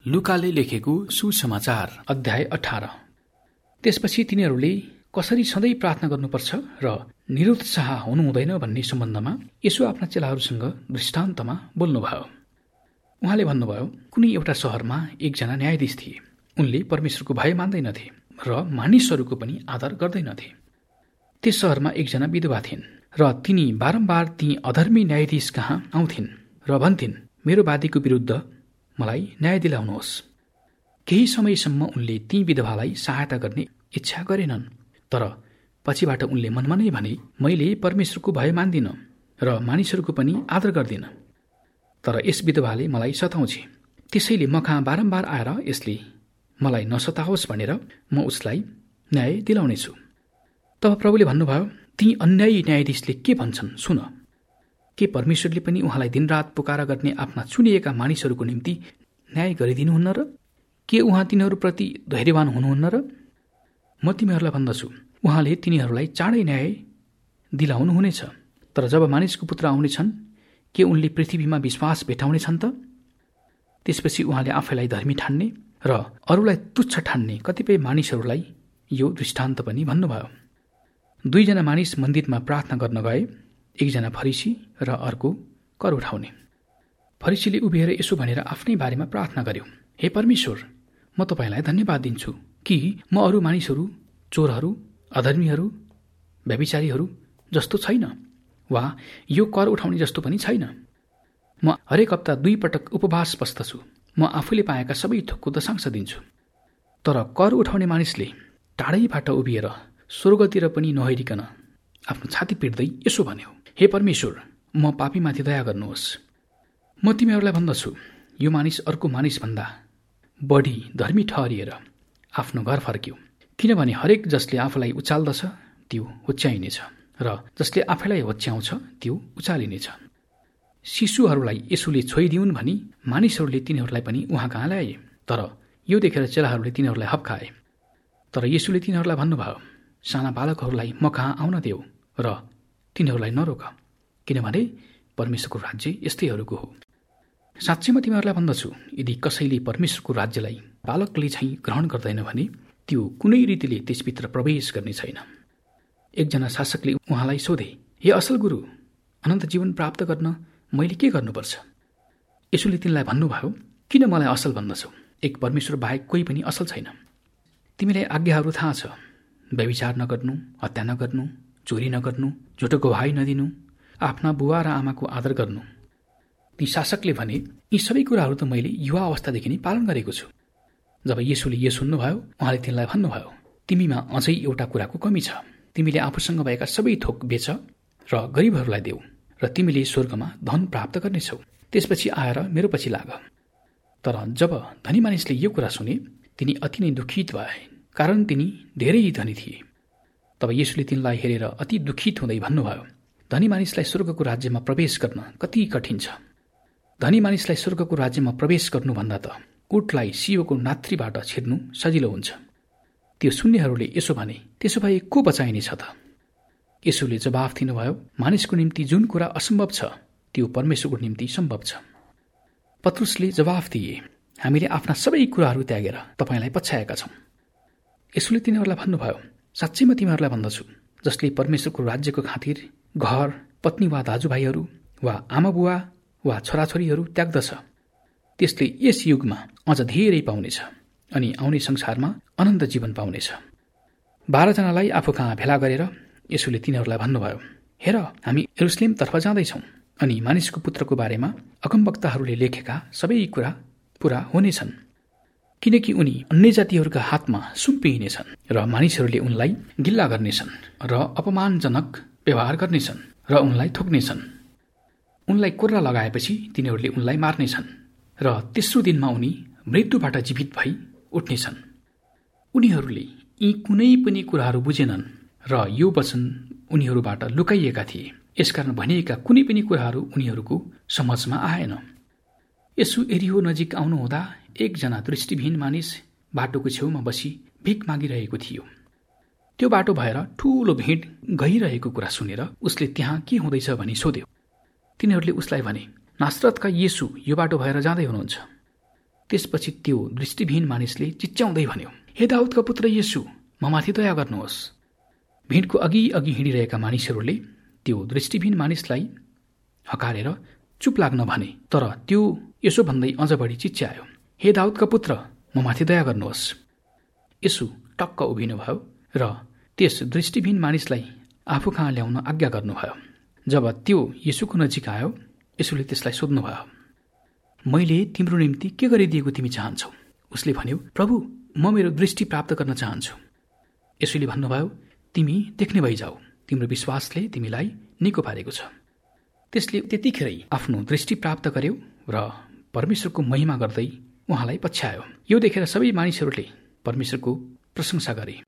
लुकाले लेखेको सुसमाचार अध्याय 18। त्यसपछि तिनीहरूले कसरी सधैँ प्रार्थना गर्नुपर्छ र निरुत्साह हुनु हुँदैन भन्ने सम्बन्धमा यसो आफ्ना चेलाहरूसँग दृष्टान्तमा बोल्नुभयो। उहाँले भन्नुभयो, कुनै एउटा शहरमा एकजना न्यायाधीश थिए। उनले परमेश्वरको भय मान्दैनथे र मानिसहरूको पनि आदर गर्दैनथे। त्यस शहरमा एकजना विधवा थिइन् र तिनी बारम्बार ती अधर्मी न्यायाधीश कहाँ आउँथिन् र भन्थिन्, मेरो वादीको विरुद्ध मलाई न्याय दिलाउनुहोस्। केही समयसम्म उनले ती विधवालाई सहायता गर्ने इच्छा गरेनन्, तर पछिबाट उनले मनमा नै भने, मैले परमेश्वरको भय मान्दिन र मानिसहरूको पनि आदर गर्दिन, तर यस विधवाले मलाई सताउँछे। त्यसैले म कहाँ बारम्बार आएर यसले मलाई नसताओस् भनेर म उसलाई न्याय दिलाउनेछु। तब प्रभुले भन्नुभयो, ती अन्यायी न्यायाधीशले के भन्छन् सुन। के परमेश्वरले पनि उहाँलाई दिनरात पुकारा गर्ने आफ्ना चुनिएका मानिसहरूको निम्ति न्याय गरिदिनुहुन्न र? के उहाँ तिनीहरूप्रति धैर्यवान हुनुहुन्न र? म तिमीहरूलाई भन्दछु, उहाँले तिनीहरूलाई चाँडै न्याय दिलाउनु हुनेछ। तर जब मानिसको पुत्र आउनेछन्, के उनले पृथ्वीमा विश्वास भेटाउनेछन् त? त्यसपछि उहाँले आफैलाई धर्मी ठान्ने र अरूलाई तुच्छ ठान्ने कतिपय मानिसहरूलाई यो दृष्टान्त पनि भन्नुभयो। दुईजना मानिस मन्दिरमा प्रार्थना गर्न गए, एकजना फरिसी र अर्को कर उठाउने। फरिसीले उभिएर यसो भनेर आफ्नै बारेमा प्रार्थना गर्यो, हे परमेश्वर, म तपाईँलाई धन्यवाद दिन्छु कि म अरू मानिसहरू, चोरहरू, अधर्मीहरू, व्यभिचारीहरू जस्तो छैन, वा यो कर उठाउने जस्तो पनि छैन। म हरेक हप्ता 2 पटक उपवास बस्दछु। म आफूले पाएका सबै थोकको दशांश दिन्छु। तर कर उठाउने मानिसले टाढैबाट उभिएर स्वर्गतिर पनि नहेरिकन आफ्नो छाती पिट्दै यसो भन्यो, हे परमेश्वर, म पापीमाथि दया गर्नुहोस्। म तिमीहरूलाई भन्दछु, यो मानिस अर्को मानिसभन्दा बढी धर्मी ठहरिएर आफ्नो घर फर्क्यो। किनभने हरेक जसले आफूलाई उचाल्दछ त्यो होच्याइनेछ, र जसले आफैलाई होच्याउँछ त्यो उचालिनेछ। शिशुहरूलाई यसुले छोइदिउन् भनी मानिसहरूले तिनीहरूलाई पनि उहाँ कहाँ ल्याए, तर यो देखेर चेलाहरूले तिनीहरूलाई हप्काए। तर यसुले तिनीहरूलाई भन्नुभयो, साना बालकहरूलाई म कहाँ आउन देऊ र तिनीहरूलाई नरोक, किनभने परमेश्वरको राज्य यस्तैहरूको हो। साँच्चै म तिमीहरूलाई भन्दछु, यदि कसैले परमेश्वरको राज्यलाई बालकले झैँ ग्रहण गर्दैन भने त्यो कुनै रीतिले त्यसभित्र प्रवेश गर्ने छैन। एकजना शासकले उहाँलाई सोधे, हे असल गुरु, अनन्त जीवन प्राप्त गर्न मैले के गर्नुपर्छ? यसुले तिनलाई भन्नुभयो, किन मलाई असल भन्दछौ? एक परमेश्वर बाहेक कोही पनि असल छैन। तिमीलाई आज्ञाहरू थाहा छ, व्यभिचार नगर्नु, हत्या नगर्नु, चोरी नगर्नु, झुटो गवाही नदिनु, आफ्ना बुवा र आमाको आदर गर्नु। ती शासकले भने, यी सबै कुराहरू त मैले युवा अवस्थादेखि नै पालन गरेको छु। जब येशूले यो सुन्नुभयो, उहाँले तिनलाई भन्नुभयो, तिमीमा अझै एउटा कुराको कमी छ। तिमीले आफूसँग भएका सबै थोक बेच र गरिबहरूलाई देऊ, र तिमीले स्वर्गमा धन प्राप्त गर्नेछौ। त्यसपछि आएर मेरो पछि लाग। तर जब धनी मानिसले यो कुरा सुने, तिनी अति नै दुखित भए, कारण तिनी धेरै धनी थिए। तब येशूले तिनलाई हेरेर अति दुखित हुँदै भन्नुभयो, धनी मानिसलाई स्वर्गको राज्यमा प्रवेश गर्न कति कठिन छ। धनी मानिसलाई स्वर्गको राज्यमा प्रवेश गर्नुभन्दा त कोटलाई सियोको नाथ्रीबाट छिर्नु सजिलो हुन्छ। त्यो सुन्नेहरूले यसो भने, त्यसो भए को बचाइनेछ त? येशूले जवाफ दिनुभयो, मानिसको निम्ति जुन कुरा असम्भव छ त्यो परमेश्वरको निम्ति सम्भव छ। पत्रुसले जवाफ दिए, हामीले आफ्ना सबै कुराहरू त्यागेर तपाईँलाई पछ्याएका छौँ। येशूले तिनीहरूलाई भन्नुभयो, साँच्चै म तिमीहरूलाई भन्दछु, जसले परमेश्वरको राज्यको खातिर घर, पत्नी वा दाजुभाइहरू वा आमाबुवा वा छोराछोरीहरू त्याग्दछ, त्यसले यस युगमा अझ धेरै पाउनेछ अनि आउने संसारमा अनन्त जीवन पाउनेछ। 12 जनालाई आफू कहाँ भेला गरेर येशूले तिनीहरूलाई भन्नुभयो, हेर, हामी यरुशलेमतर्फ जाँदैछौँ अनि मानिसको पुत्रको बारेमा अगमवक्ताहरूले लेखेका सबै कुरा पूरा हुनेछन्, किनकि उनी अन्य जातिहरूका हातमा सुम्पिनेछन् र मानिसहरूले उनलाई गिल्ला गर्नेछन् र अपमानजनक व्यवहार गर्नेछन् र उनलाई थोक्नेछन्। उनलाई कोर्रा लगाएपछि तिनीहरूले उनलाई मार्नेछन् र तेस्रो दिनमा उनी मृत्युबाट जीवित भई उठ्नेछन्। उनीहरूले यी कुनै पनि कुराहरू बुझेनन् र यो वचन उनीहरूबाट लुकाइएका थिए, यसकारण भनिएका कुनै पनि कुराहरू उनीहरूको समझमा आएन। यसो एरिहो नजिक आउनुहुँदा एकजना दृष्टिविहीन मानिस बाटोको छेउमा बसी भिख मागिरहेको थियो। त्यो बाटो भएर ठूलो भिड गइरहेको कुरा सुनेर उसले त्यहाँ के हुँदैछ भनी सोध्यो। तिनीहरूले उसलाई भने, नासरतका येशू यो बाटो भएर जाँदै हुनुहुन्छ। त्यसपछि त्यो दृष्टिविहीन मानिसले चिच्याउँदै भन्यो, हे दाउदका पुत्र येशू, ममाथि दया गर्नुहोस्। भिडको अघि अघि हिँडिरहेका मानिसहरूले त्यो दृष्टिविहीन मानिसलाई हकारेर चुप लाग्न भने, तर त्यो यसो भन्दै अझ बढी चिच्यायो, हे दाउदका पुत्र, ममाथि दया गर्नुहोस्। यसु टक्क उभिनुभयो र त्यस दृष्टिविहीन मानिसलाई आफू कहाँ ल्याउन आज्ञा गर्नुभयो। जब त्यो येशूको नजिक आयो, यसुले त्यसलाई सोध्नुभयो, मैले तिम्रो निम्ति के गरिदिएको तिमी चाहन्छौ? उसले भन्यो, प्रभु, म मेरो दृष्टि प्राप्त गर्न चाहन्छु। यसुले भन्नुभयो, तिमी देख्ने भइजाऊ, तिम्रो विश्वासले तिमीलाई निको पारेको छ। त्यसले त्यतिखेरै आफ्नो दृष्टि प्राप्त गर्यो र परमेश्वरको महिमा गर्दै उहाँलाई पछ्यायो। यो देखेर सबै मानिसहरूले परमेश्वरको प्रशंसा गरे।